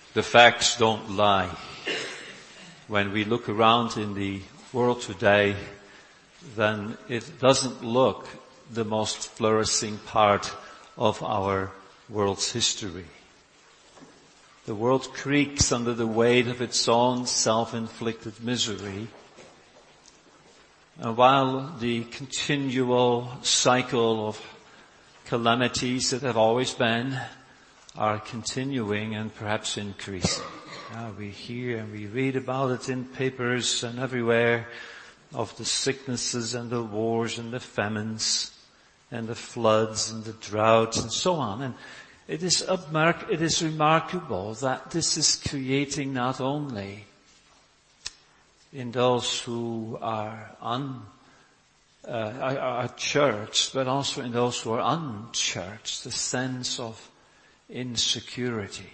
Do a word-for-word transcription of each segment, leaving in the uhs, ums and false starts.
The facts don't lie. When we look around in the world today, then it doesn't look the most flourishing part of our world's history. The world creaks under the weight of its own self-inflicted misery. And while the continual cycle of calamities that have always been are continuing and perhaps increasing. Now we hear and we read about it in papers and everywhere of the sicknesses and the wars and the famines and the floods and the droughts and so on. And it is, it is remarkable that this is creating not only in those who are un, uh, are church, but also in those who are unchurched, the sense of insecurity.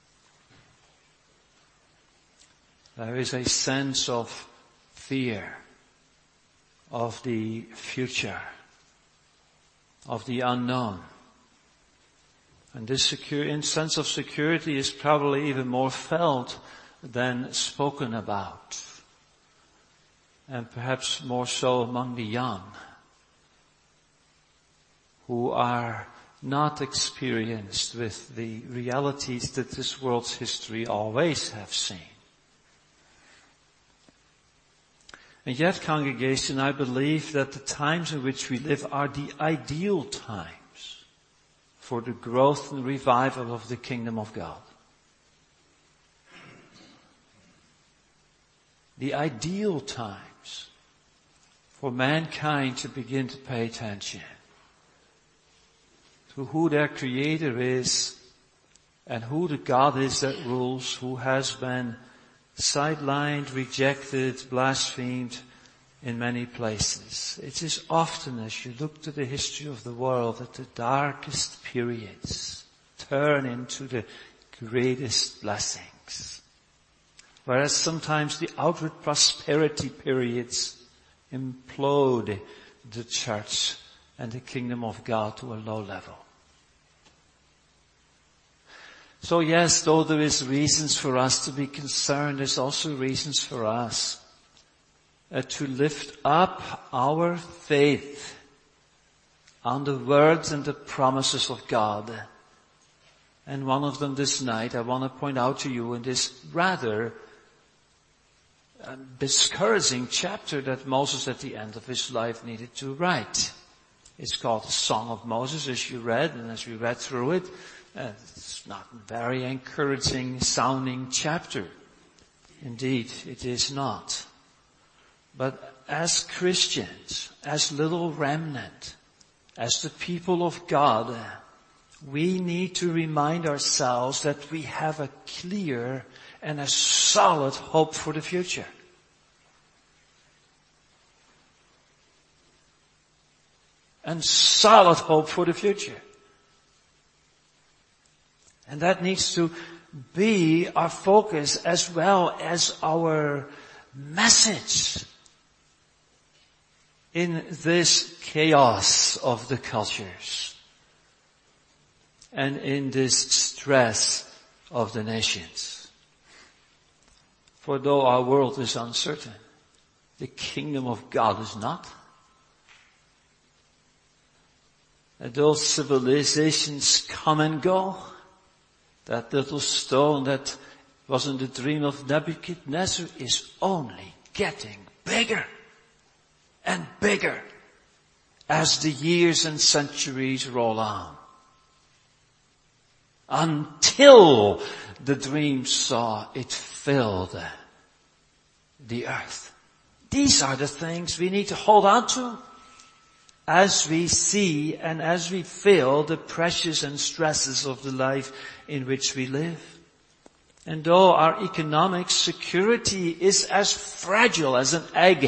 There is a sense of fear of the future, of the unknown. And this secure, sense of security is probably even more felt than spoken about. And perhaps more so among the young, who are not experienced with the realities that this world's history always have seen. And yet, congregation, I believe that the times in which we live are the ideal times for the growth and revival of the kingdom of God. The ideal times for mankind to begin to pay attention to who their Creator is and who the God is that rules, who has been sidelined, rejected, blasphemed in many places. It is often, as you look to the history of the world, that the darkest periods turn into the greatest blessings. Whereas sometimes the outward prosperity periods implode the church and the kingdom of God to a low level. So yes, though there is reasons for us to be concerned, there's also reasons for us uh, to lift up our faith on the words and the promises of God. And one of them this night I want to point out to you in this rather uh, discouraging chapter that Moses at the end of his life needed to write. It's called the Song of Moses, as you read, and as we read through it. Uh, it's not a very encouraging sounding chapter. Indeed, it is not. But as Christians, as little remnant, as the people of God, we need to remind ourselves that we have a clear and a solid hope for the future. And solid hope for the future. And that needs to be our focus as well as our message in this chaos of the cultures and in this stress of the nations. For though our world is uncertain, the kingdom of God is not. And those civilizations come and go. That little stone that was in the dream of Nebuchadnezzar is only getting bigger and bigger as the years and centuries roll on. Until the dream saw it filled the earth. These are the things we need to hold on to as we see and as we feel the pressures and stresses of the life in which we live. And though our economic security is as fragile as an egg,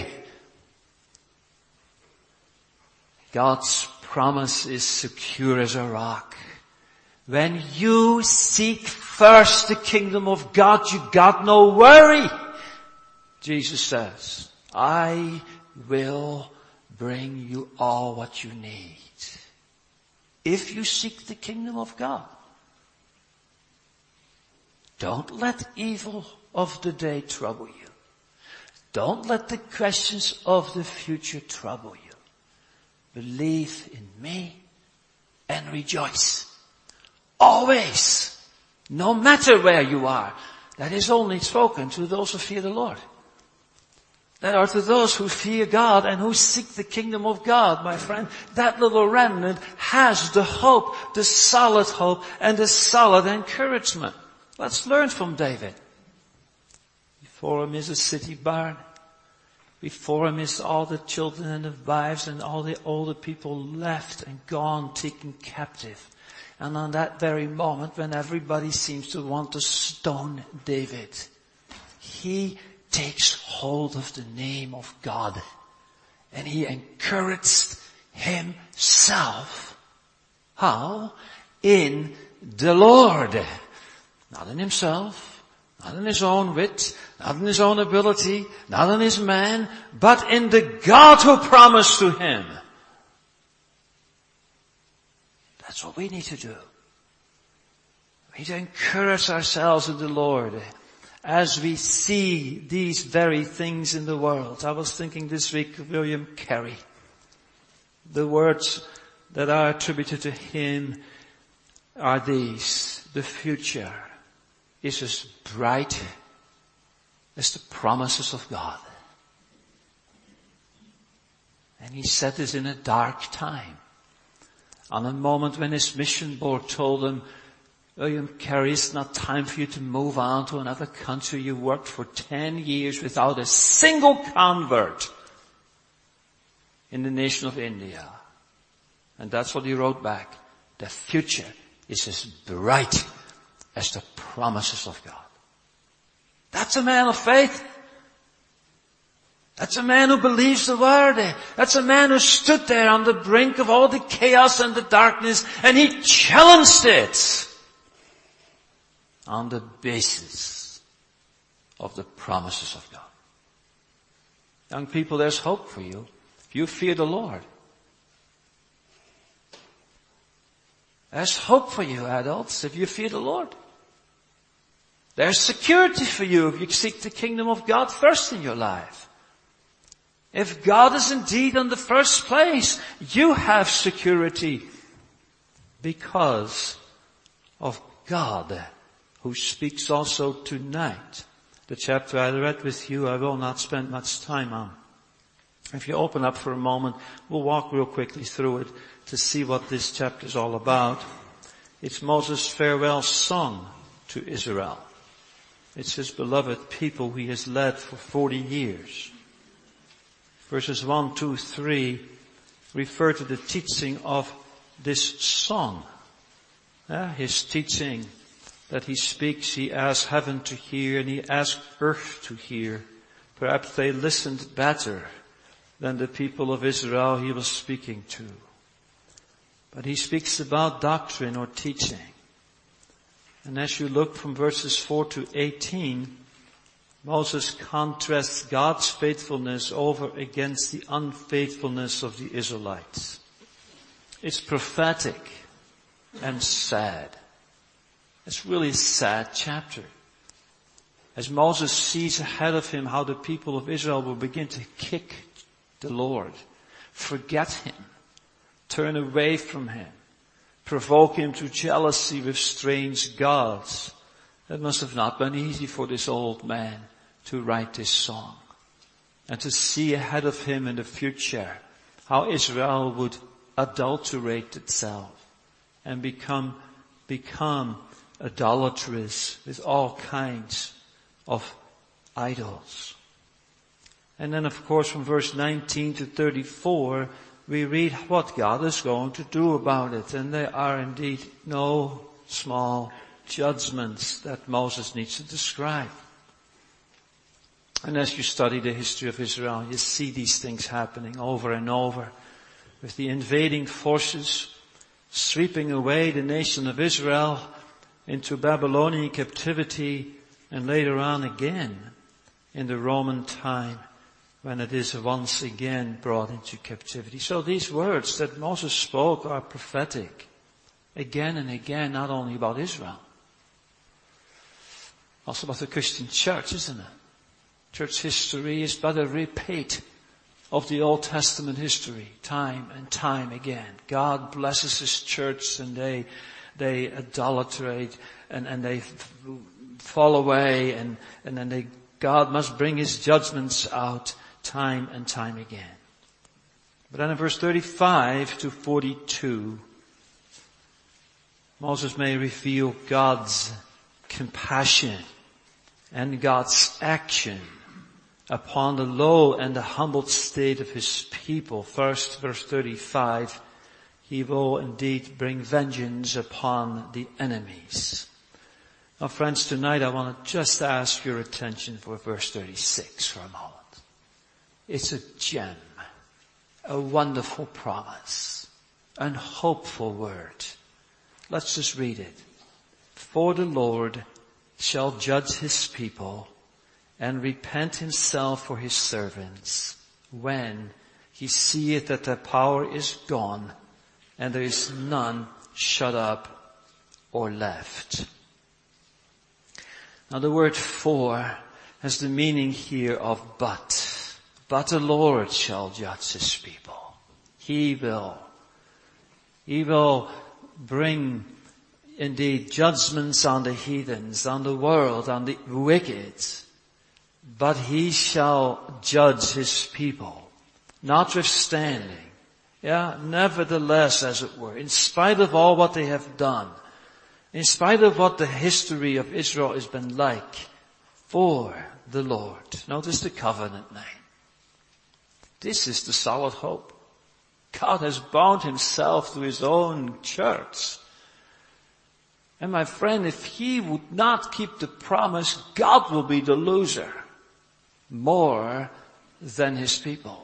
God's promise is secure as a rock. When you seek first the kingdom of God, you got no worry. Jesus says, I will bring you all what you need. If you seek the kingdom of God. Don't let evil of the day trouble you. Don't let the questions of the future trouble you. Believe in me and rejoice. Always. No matter where you are. That is only spoken to those who fear the Lord. That are to those who fear God and who seek the kingdom of God, my friend. That little remnant has the hope, the solid hope, and the solid encouragement. Let's learn from David. Before him is a city barn. Before him is all the children and the wives and all the older people left and gone, taken captive. And on that very moment when everybody seems to want to stone David, he takes hold of the name of God and he encouraged himself. How? In the Lord. Not in himself, not in his own wit, not in his own ability, not in his man, but in the God who promised to him. That's what we need to do. We need to encourage ourselves in the Lord as we see these very things in the world. I was thinking this week of William Carey. The words that are attributed to him are these: the future is as bright as the promises of God. And he said this in a dark time. On a moment when his mission board told him, William Carey, it's not time for you to move on to another country. You worked for ten years without a single convert in the nation of India. And that's what he wrote back. The future is as bright as the promises of God. That's a man of faith. That's a man who believes the word. That's a man who stood there on the brink of all the chaos and the darkness, and he challenged it on the basis of the promises of God. Young people, there's hope for you if you fear the Lord. There's hope for you, adults, if you fear the Lord. There's security for you if you seek the kingdom of God first in your life. If God is indeed on the first place, you have security because of God, who speaks also tonight. The chapter I read with you, I will not spend much time on. If you open up for a moment, we'll walk real quickly through it to see what this chapter is all about. It's Moses' farewell song to Israel. It's his beloved people he has led for forty years. Verses one, two, three refer to the teaching of this song. Uh, his teaching that he speaks, he asked heaven to hear and he asked earth to hear. Perhaps they listened better than the people of Israel he was speaking to. But he speaks about doctrine or teaching. And as you look from verses four to eighteen, Moses contrasts God's faithfulness over against the unfaithfulness of the Israelites. It's prophetic and sad. It's really a sad chapter. As Moses sees ahead of him how the people of Israel will begin to kick the Lord, forget him, turn away from him, provoke him to jealousy with strange gods. It must have not been easy for this old man to write this song and to see ahead of him in the future how Israel would adulterate itself and become, become idolatrous with all kinds of idols. And then of course from verse nineteen to thirty-four we read what God is going to do about it. And there are indeed no small judgments that Moses needs to describe. And as you study the history of Israel, you see these things happening over and over, with the invading forces sweeping away the nation of Israel into Babylonian captivity, and later on again in the Roman time when it is once again brought into captivity. So these words that Moses spoke are prophetic again and again, not only about Israel, Also about the Christian church, isn't it? Church history is but a repeat of the Old Testament history, time and time again. God blesses His church and they, they idolatrate and, and they f- fall away and, and then they, God must bring His judgments out time and time again. But then in verse thirty-five to forty-two, Moses may reveal God's compassion and God's action upon the low and the humbled state of His people. First, verse thirty-five, He will indeed bring vengeance upon the enemies. Now friends, tonight I want to just ask your attention for verse thirty-six for a moment. It's a gem, a wonderful promise, an hopeful word. Let's just read it. For the Lord shall judge His people and repent Himself for His servants when He seeth that their power is gone and there is none shut up or left. Now the word for has the meaning here of but. But the Lord shall judge His people. He will. He will bring indeed judgments on the heathens, on the world, on the wicked. But He shall judge His people. Notwithstanding, yeah, nevertheless, as it were, in spite of all what they have done, in spite of what the history of Israel has been like, for the Lord. Notice the covenant name. This is the solid hope. God has bound Himself to His own church. And my friend, if He would not keep the promise, God will be the loser more than His people.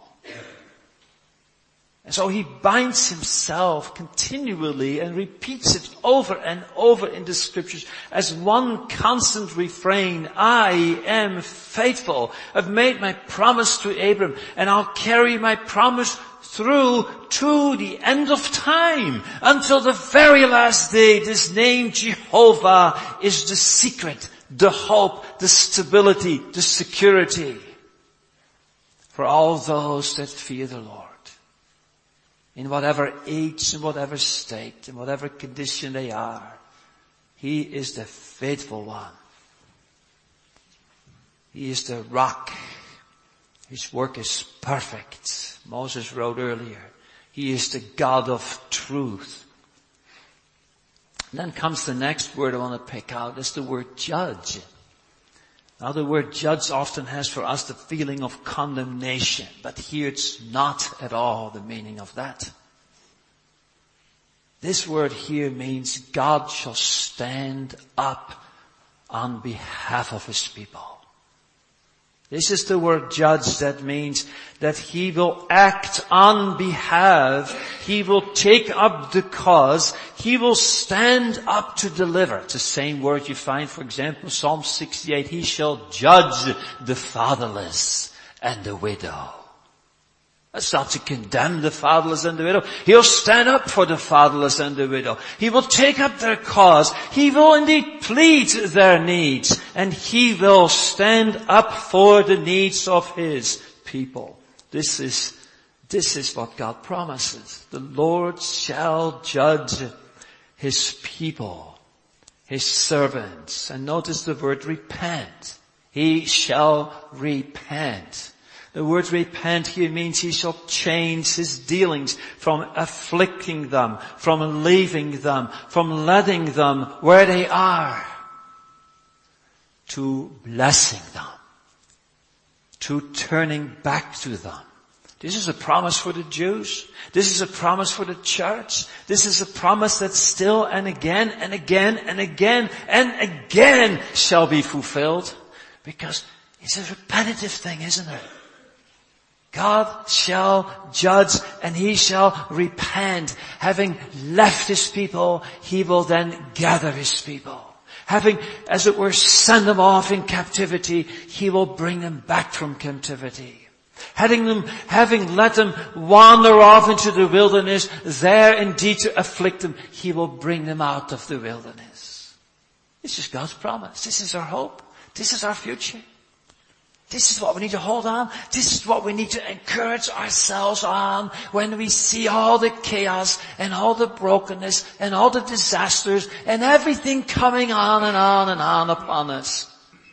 And so He binds Himself continually and repeats it over and over in the scriptures as one constant refrain. I am faithful. I've made my promise to Abram and I'll carry my promise through to the end of time until the very last day. This name Jehovah is the secret, the hope, the stability, the security for all those that fear the Lord. In whatever age, in whatever state, in whatever condition they are, He is the faithful one. He is the rock. His work is perfect. Moses wrote earlier, He is the God of truth. And then comes the next word I want to pick out. It's the word judge. Now the word judge often has for us the feeling of condemnation, but here it's not at all the meaning of that. This word here means God shall stand up on behalf of His people. This is the word judge. That means that He will act on behalf. He will take up the cause. He will stand up to deliver. It's the same word you find, for example, Psalm sixty-eight. He shall judge the fatherless and the widow. That's not to condemn the fatherless and the widow. He'll stand up for the fatherless and the widow. He will take up their cause. He will indeed plead their needs. And He will stand up for the needs of His people. This is, this is what God promises. The Lord shall judge His people, His servants. And notice the word repent. He shall repent. The word repent here means He shall change His dealings from afflicting them, from leaving them, from letting them where they are, to blessing them, to turning back to them. This is a promise for the Jews. This is a promise for the church. This is a promise that still and again and again and again and again shall be fulfilled. Because it's a repetitive thing, isn't it? God shall judge and He shall repent. Having left His people, He will then gather His people. Having, as it were, sent them off in captivity, He will bring them back from captivity. Having them, having let them wander off into the wilderness, there indeed to afflict them, He will bring them out of the wilderness. This is God's promise. This is our hope. This is our future. This is what we need to hold on. This is what we need to encourage ourselves on when we see all the chaos and all the brokenness and all the disasters and everything coming on and on and on upon us.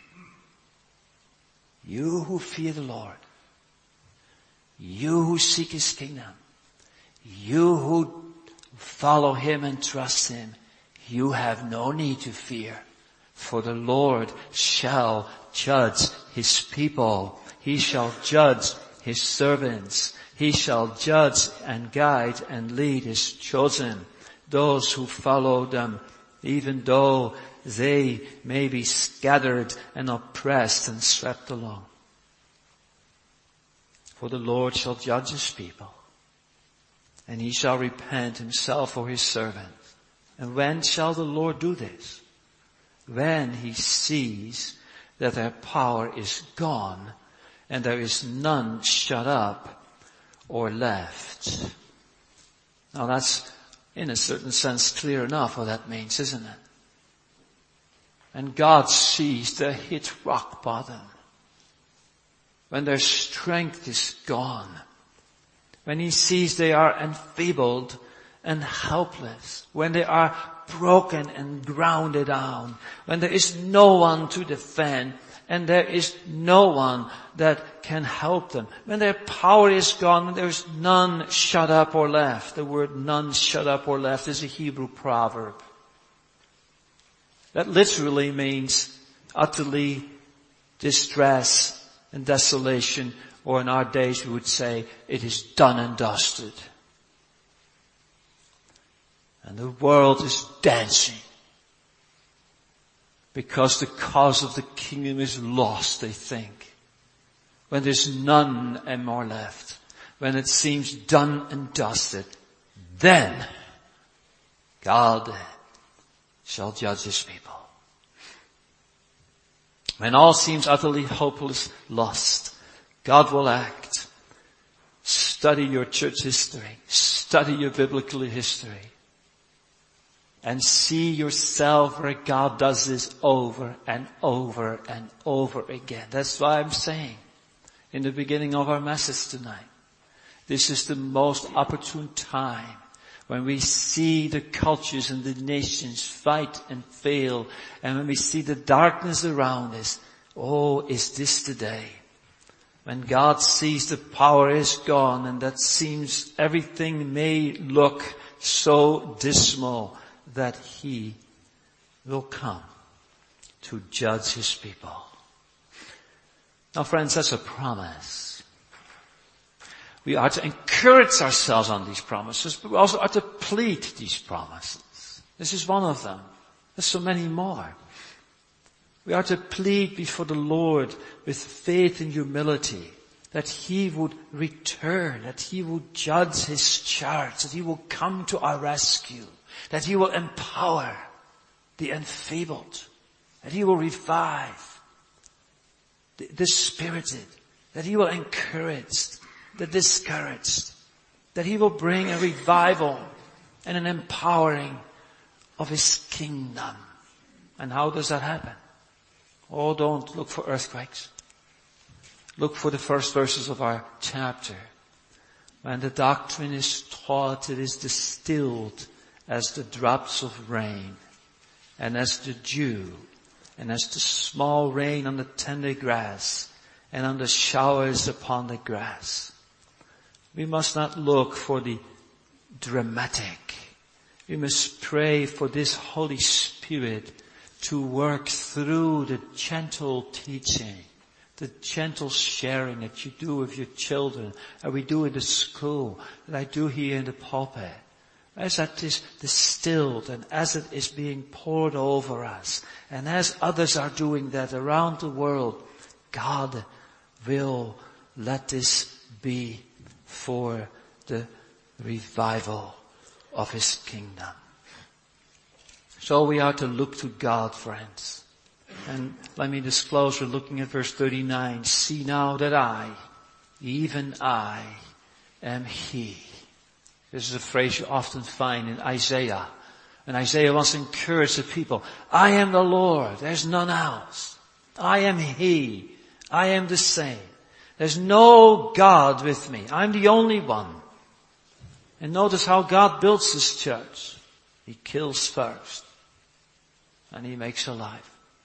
You who fear the Lord, you who seek His kingdom, you who follow Him and trust Him, you have no need to fear, for the Lord shall judge His people. He shall judge His servants. He shall judge and guide and lead His chosen, those who follow them, even though they may be scattered and oppressed and swept along. For the Lord shall judge His people, and He shall repent Himself for His servants. And when shall the Lord do this? When He sees that their power is gone and there is none shut up or left. Now that's, in a certain sense, clear enough what that means, isn't it? And God sees they hit rock bottom. When their strength is gone. When He sees they are enfeebled and helpless. When they are broken and grounded down. When there is no one to defend. And there is no one that can help them. When their power is gone, when there is none shut up or left. The word none shut up or left is a Hebrew proverb. That literally means utterly distress and desolation, or in our days we would say it is done and dusted. And the world is dancing because the cause of the kingdom is lost, they think. When there's none and more left, when it seems done and dusted, then God shall judge His people. When all seems utterly hopeless, lost, God will act. Study your church history. Study your biblical history. And see yourself where God does this over and over and over again. That's why I'm saying in the beginning of our message tonight, this is the most opportune time when we see the cultures and the nations fight and fail, and when we see the darkness around us. Oh, is this the day when God sees the power is gone and that seems everything may look so dismal that He will come to judge His people. Now friends, that's a promise. We are to encourage ourselves on these promises, but we also are to plead these promises. This is one of them. There's so many more. We are to plead before the Lord with faith and humility that He would return, that He would judge His church, that He will come to our rescue, that He will empower the enfeebled, that He will revive the, the spirited, that He will encourage the discouraged, that He will bring a revival and an empowering of His kingdom. And how does that happen? Oh, don't look for earthquakes. Look for the first verses of our chapter. When the doctrine is taught, it is distilled as the drops of rain, and as the dew, and as the small rain on the tender grass, and on the showers upon the grass. We must not look for the dramatic. We must pray for this Holy Spirit to work through the gentle teaching, the gentle sharing that you do with your children, that we do in the school, that I do here in the pulpit. As that is distilled and as it is being poured over us, and as others are doing that around the world, God will let this be for the revival of His kingdom. So we are to look to God, friends. And let me disclose, we're looking at verse thirty-nine. See now that I, even I, am He. This is a phrase you often find in Isaiah. And Isaiah wants to encourage the people. I am the Lord. There's none else. I am He. I am the same. There's no God with me. I'm the only one. And notice how God builds His church. He kills first. And He makes alive.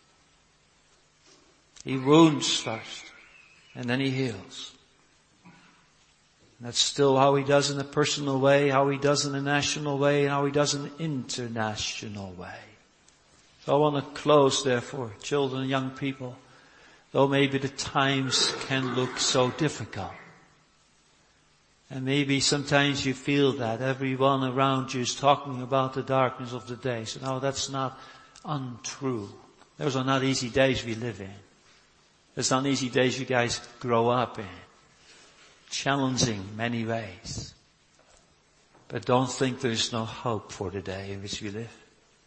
He wounds first. And then He heals. And that's still how He does in a personal way, how He does in a national way, and how He does in an international way. So I want to close, therefore, children and young people, though maybe the times can look so difficult. And maybe sometimes you feel that everyone around you is talking about the darkness of the day. So no, that's not untrue. Those are not easy days we live in. It's not easy days you guys grow up in. Challenging many ways. But don't think there's no hope for the day in which we live.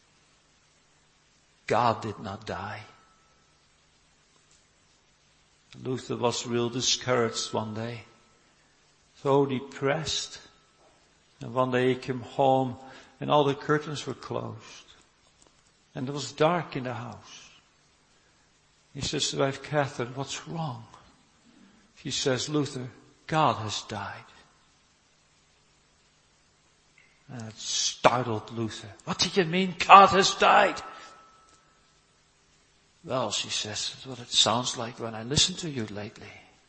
God did not die. Luther was real discouraged one day. So depressed. And one day he came home and all the curtains were closed. And it was dark in the house. He says to his wife, Catherine, what's wrong? She says, Luther, God has died. And it startled Luther. What do you mean God has died? Well, she says, that's what it sounds like when I listen to you lately.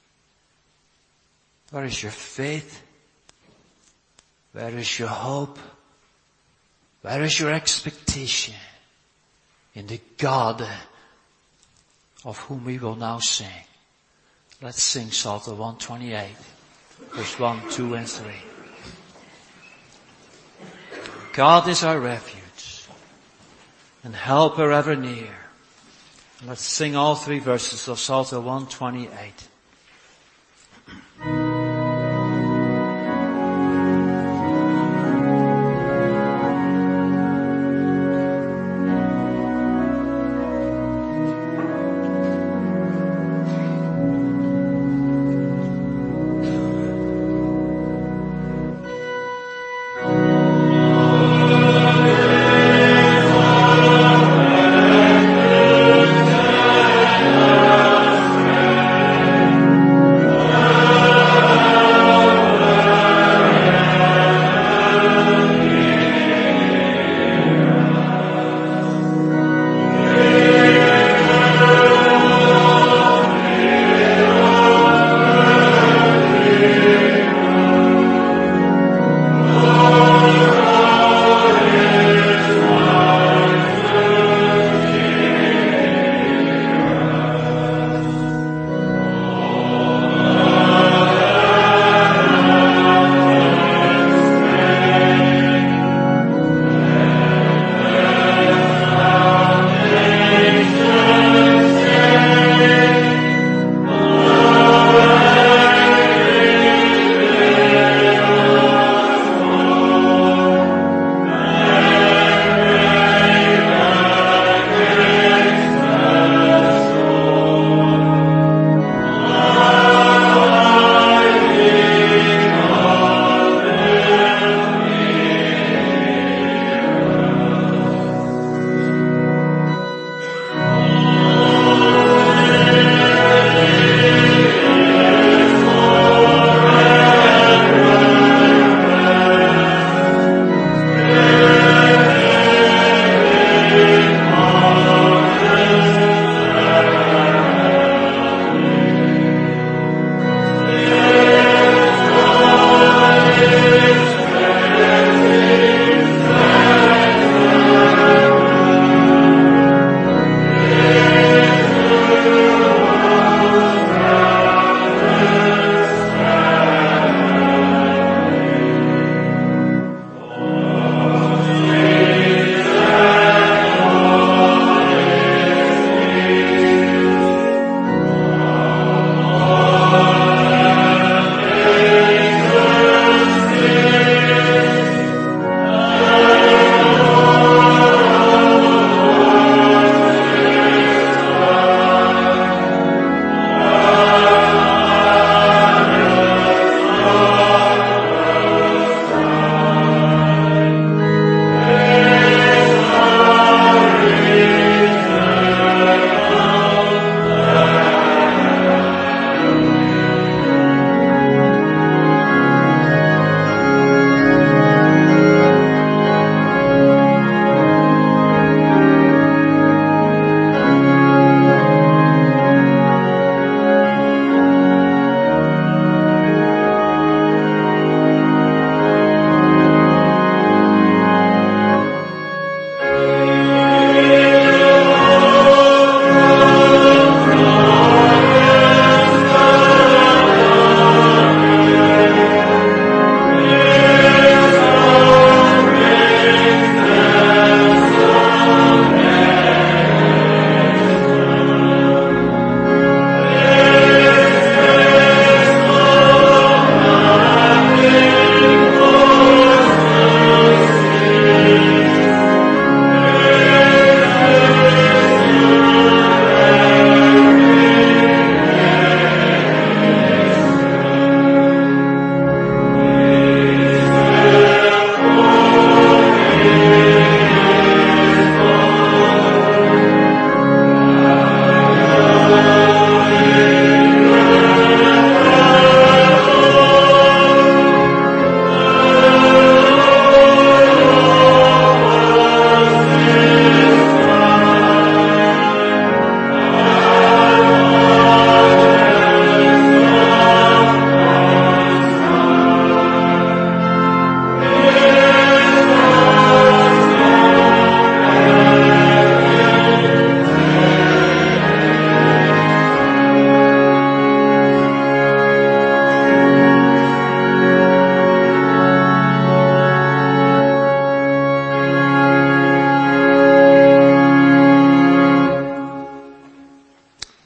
Where is your faith? Where is your hope? Where is your expectation? In the God of whom we will now sing. Let's sing Psalter one twenty-eight, verse one, two, and three. God is our refuge and helper ever near. Let's sing all three verses of Psalter one twenty-eight.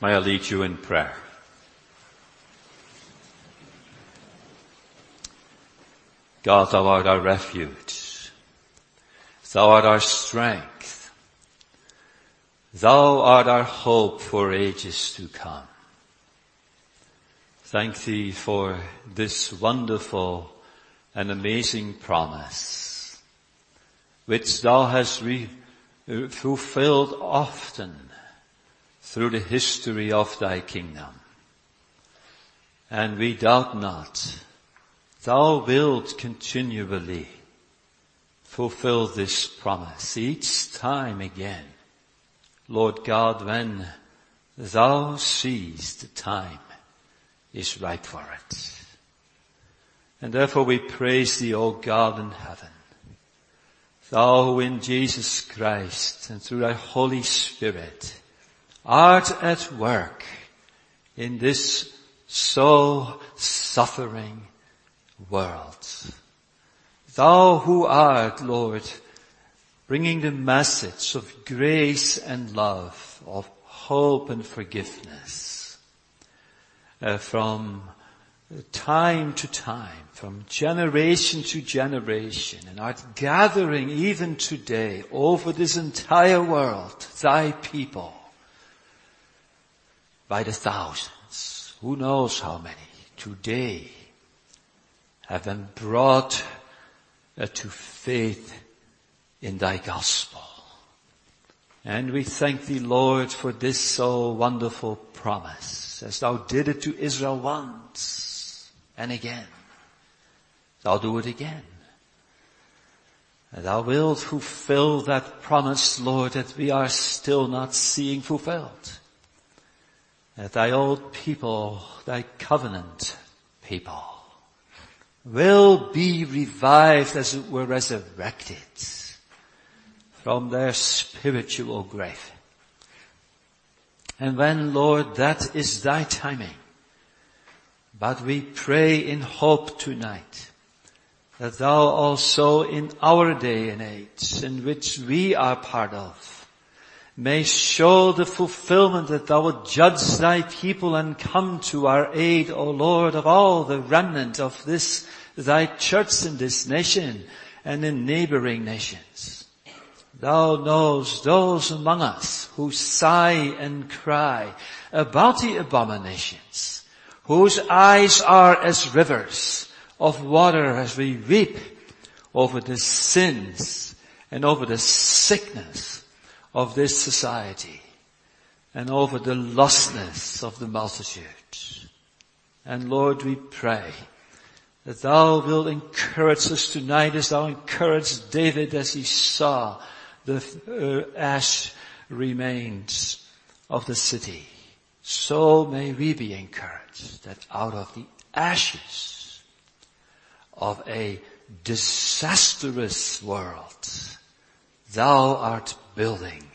May I lead you in prayer. God, thou art our refuge. Thou art our strength. Thou art our hope for ages to come. Thank thee for this wonderful and amazing promise, which thou hast re- fulfilled often through the history of thy kingdom. And we doubt not, thou wilt continually fulfill this promise each time again, Lord God, when thou seest the time is right for it. And therefore we praise thee, O God in heaven, thou who in Jesus Christ and through thy Holy Spirit art at work in this so suffering world. Thou who art, Lord, bringing the message of grace and love, of hope and forgiveness, uh, from time to time, from generation to generation, and art gathering even today over this entire world, thy people, by the thousands, who knows how many, today have been brought uh, to faith in thy gospel. And we thank thee, Lord, for this so wonderful promise, as thou did it to Israel once and again. Thou do it again. And thou wilt fulfill that promise, Lord, that we are still not seeing fulfilled. That thy old people, thy covenant people, will be revived, as it were resurrected from their spiritual grave. And when, Lord, that is thy timing, but we pray in hope tonight that thou also in our day and age in which we are part of may show the fulfillment, that thou wilt judge thy people and come to our aid, O Lord, of all the remnant of this, thy church in this nation and in neighboring nations. Thou knowest those among us who sigh and cry about the abominations, whose eyes are as rivers of water as we weep over the sins and over the sickness of this society and over the lostness of the multitude. And Lord, we pray that thou wilt encourage us tonight as thou encouraged David as he saw the uh, ash remains of the city. So may we be encouraged that out of the ashes of a disastrous world, thou art building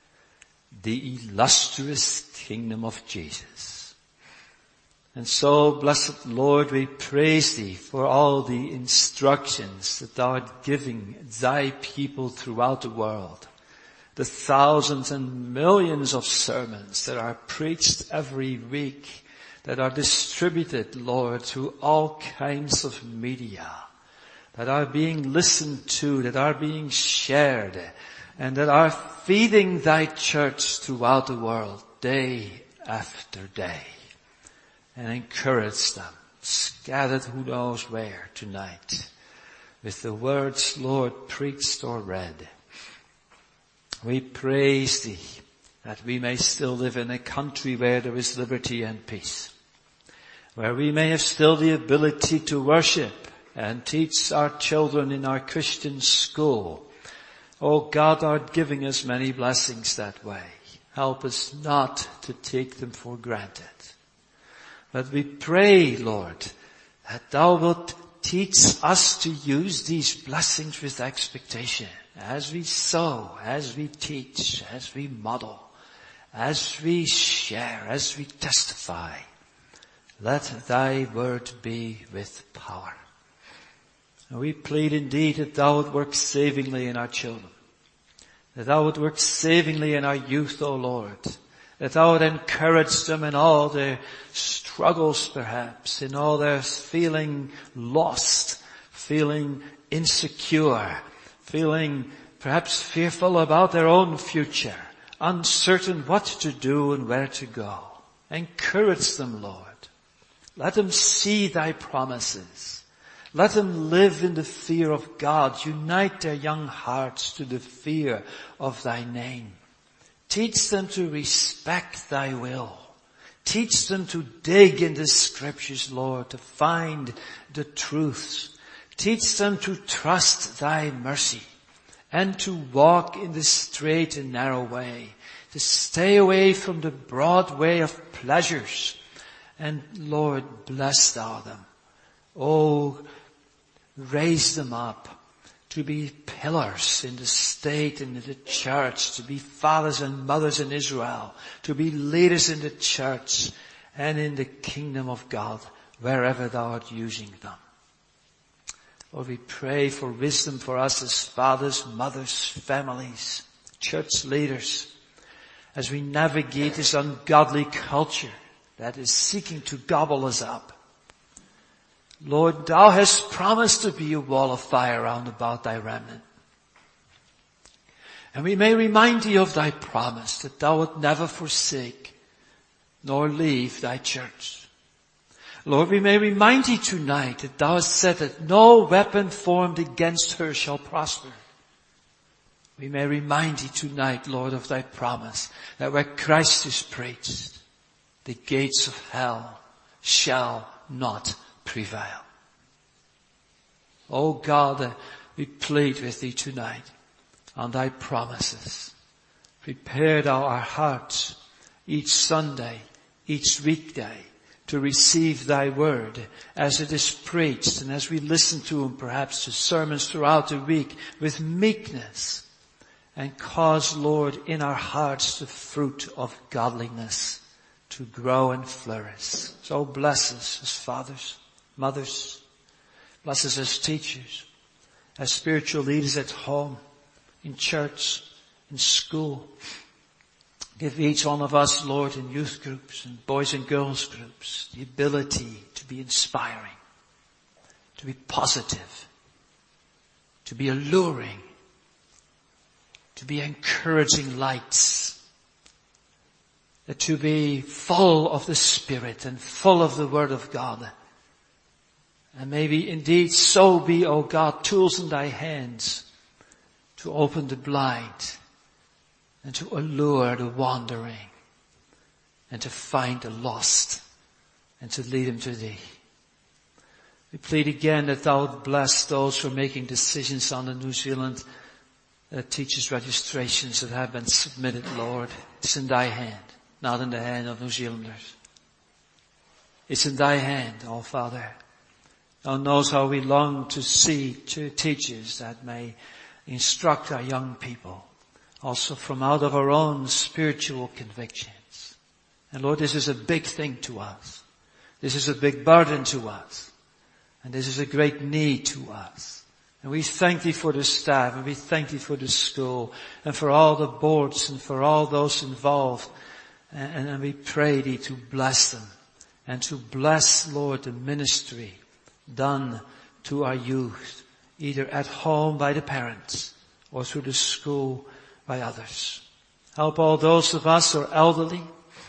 the illustrious kingdom of Jesus. And so, blessed Lord, we praise thee for all the instructions that thou art giving thy people throughout the world. The thousands and millions of sermons that are preached every week, that are distributed, Lord, through all kinds of media, that are being listened to, that are being shared, and that are feeding thy church throughout the world day after day. And encourage them, scattered who knows where tonight, with the words, Lord, preached or read. We praise thee that we may still live in a country where there is liberty and peace, where we may have still the ability to worship and teach our children in our Christian school. Oh God, art giving us many blessings that way. Help us not to take them for granted. But we pray, Lord, that thou wilt teach us to use these blessings with expectation as we sow, as we teach, as we model, as we share, as we testify. Let thy word be with power. And we plead indeed that thou would work savingly in our children, that thou would work savingly in our youth, O Lord, that thou would encourage them in all their struggles perhaps, in all their feeling lost, feeling insecure, feeling perhaps fearful about their own future, uncertain what to do and where to go. Encourage them, Lord. Let them see thy promises. Let them live in the fear of God. Unite their young hearts to the fear of thy name. Teach them to respect thy will. Teach them to dig in the scriptures, Lord, to find the truths. Teach them to trust thy mercy and to walk in the straight and narrow way, to stay away from the broad way of pleasures. And Lord, bless thou them. Oh, raise them up to be pillars in the state and in the church, to be fathers and mothers in Israel, to be leaders in the church and in the kingdom of God, wherever thou art using them. Lord, we pray for wisdom for us as fathers, mothers, families, church leaders, as we navigate this ungodly culture that is seeking to gobble us up. Lord, thou hast promised to be a wall of fire round about thy remnant. And we may remind thee of thy promise that thou wilt never forsake nor leave thy church. Lord, we may remind thee tonight that thou hast said that no weapon formed against her shall prosper. We may remind thee tonight, Lord, of thy promise that where Christ is preached, the gates of hell shall not prevail. Oh God, uh, we plead with thee tonight on thy promises. Prepare thou our hearts each Sunday, each weekday to receive thy word as it is preached and as we listen to them, perhaps to sermons throughout the week with meekness, and cause, Lord, in our hearts the fruit of godliness to grow and flourish. So bless us as fathers, mothers, bless us as teachers, as spiritual leaders at home, in church, in school. Give each one of us, Lord, in youth groups and boys and girls groups, the ability to be inspiring, to be positive, to be alluring, to be encouraging lights, to be full of the Spirit and full of the Word of God. And maybe indeed so be, O God, tools in thy hands to open the blind and to allure the wandering and to find the lost and to lead them to thee. We plead again that thou would bless those who are making decisions on the New Zealand uh, teachers' registrations that have been submitted, Lord. It's in thy hand, not in the hand of New Zealanders. It's in thy hand, oh Father. Thou knows how we long to see two teachers that may instruct our young people, also from out of our own spiritual convictions. And Lord, this is a big thing to us. This is a big burden to us. And this is a great need to us. And we thank thee for the staff, and we thank thee for the school, and for all the boards, and for all those involved. And, and we pray thee to bless them, and to bless, Lord, the ministry done to our youth, either at home by the parents, or through the school by others. Help all those of us who are elderly,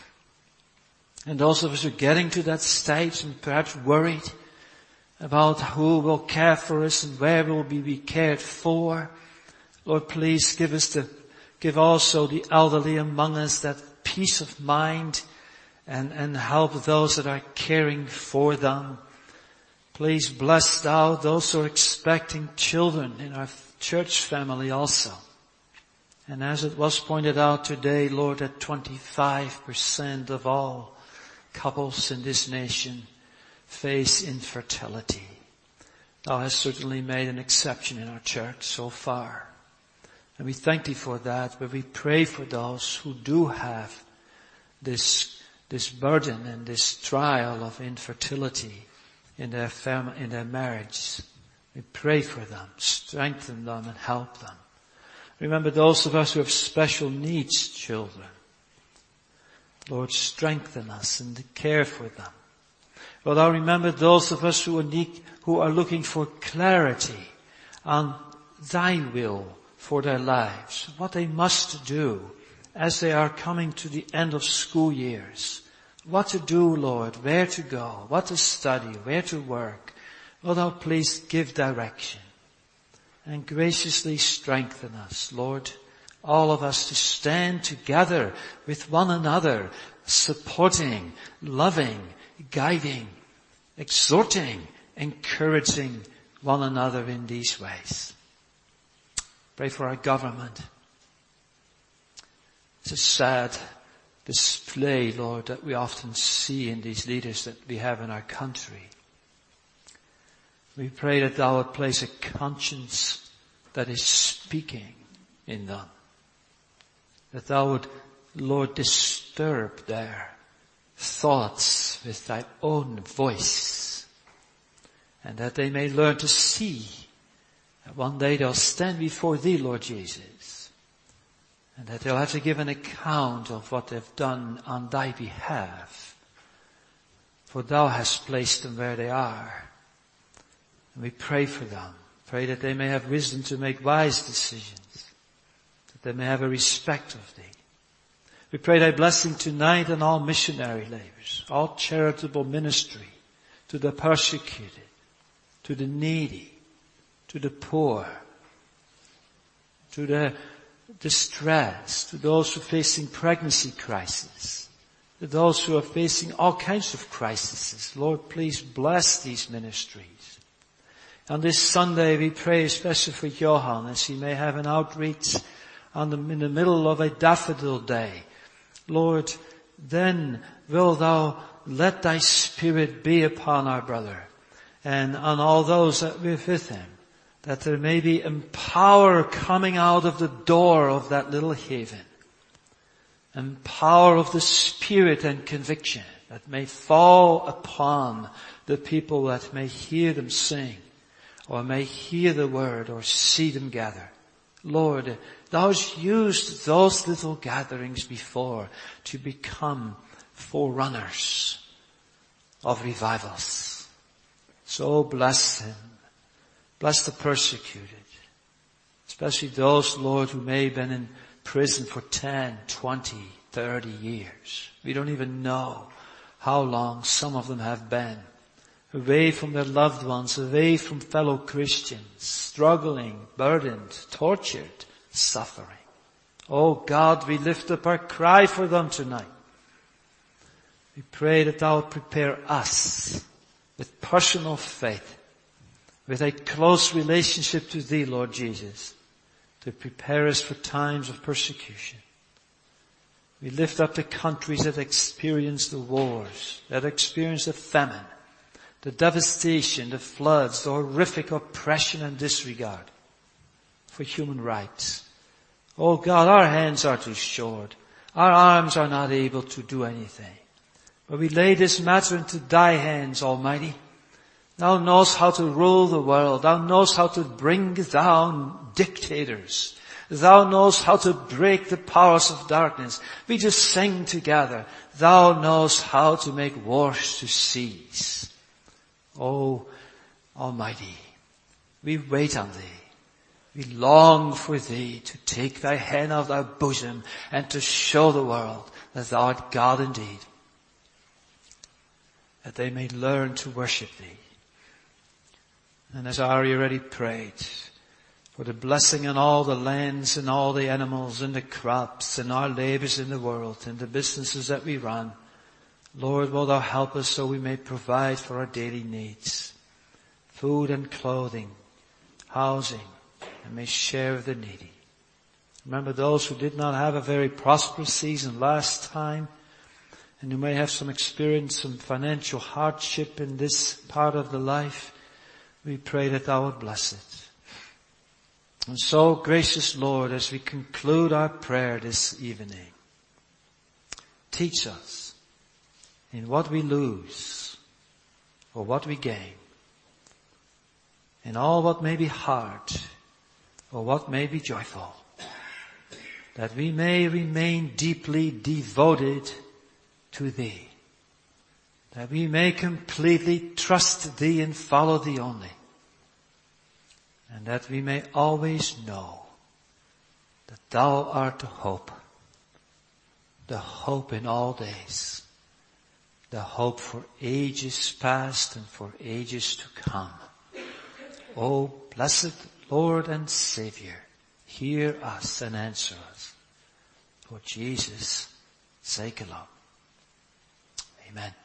and those of us who are getting to that stage and perhaps worried about who will care for us and where will we be cared for. Lord, please give us the, give also the elderly among us that peace of mind, and, and help those that are caring for them. Please bless thou those who are expecting children in our church family also. And as it was pointed out today, Lord, that twenty-five percent of all couples in this nation face infertility. Thou hast certainly made an exception in our church so far. And we thank thee for that, but we pray for those who do have this, this burden and this trial of infertility in their family, in their marriage. We pray for them, strengthen them and help them. Remember those of us who have special needs children. Lord, strengthen us and care for them. Lord, I remember those of us who are, need, who are looking for clarity on thy will for their lives, what they must do as they are coming to the end of school years. What to do, Lord, where to go, what to study, where to work. Lord, thou please give direction and graciously strengthen us, Lord, all of us to stand together with one another, supporting, loving, guiding, exhorting, encouraging one another in these ways. Pray for our government. It's a sad display, Lord, that we often see in these leaders that we have in our country. We pray that thou would place a conscience that is speaking in them. That thou would, Lord, disturb their thoughts with thy own voice. And that they may learn to see that one day they'll stand before thee, Lord Jesus. And that they'll have to give an account of what they've done on thy behalf. For thou hast placed them where they are. And we pray for them. Pray that they may have wisdom to make wise decisions. That they may have a respect of thee. We pray thy blessing tonight on all missionary labors, all charitable ministry, to the persecuted, to the needy, to the poor, to the distressed, to those who are facing pregnancy crisis, to those who are facing all kinds of crises. Lord, please bless these ministries. On this Sunday we pray especially for Johan as he may have an outreach on the, in the middle of a daffodil day. Lord, then will thou let thy Spirit be upon our brother and on all those that live with him, that there may be power coming out of the door of that little haven, and power of the Spirit and conviction that may fall upon the people that may hear them sing, or may hear the word, or see them gather. Lord, thou hast used those little gatherings before to become forerunners of revivals. So bless them. Bless the persecuted. Especially those, Lord, who may have been in prison for ten, twenty, thirty years. We don't even know how long some of them have been. Away from their loved ones, away from fellow Christians, struggling, burdened, tortured, suffering. Oh God, we lift up our cry for them tonight. We pray that thou would prepare us with personal faith, with a close relationship to thee, Lord Jesus, to prepare us for times of persecution. We lift up the countries that experience the wars, that experience the famine, the devastation, the floods, the horrific oppression and disregard for human rights. Oh God, our hands are too short. Our arms are not able to do anything. But we lay this matter into thy hands, Almighty. Thou knowest how to rule the world. Thou knowest how to bring down dictators. Thou knowest how to break the powers of darkness. We just sing together. Thou knowest how to make wars to cease. Oh, Almighty, we wait on thee. We long for thee to take thy hand out of thy bosom and to show the world that thou art God indeed. That they may learn to worship thee. And as Ari already prayed, for the blessing on all the lands and all the animals and the crops and our labors in the world and the businesses that we run, Lord, will thou help us so we may provide for our daily needs, food and clothing, housing, and may share with the needy. Remember those who did not have a very prosperous season last time, and who may have some experience, some financial hardship in this part of the life. We pray that thou would bless it. And so, gracious Lord, as we conclude our prayer this evening, teach us in what we lose or what we gain, in all what may be hard or what may be joyful, that we may remain deeply devoted to Thee, that we may completely trust Thee and follow Thee only, and that we may always know that Thou art the hope, the hope in all days, the hope for ages past and for ages to come. O blessed Lord and Savior, hear us and answer us. For Jesus' sake alone. Amen.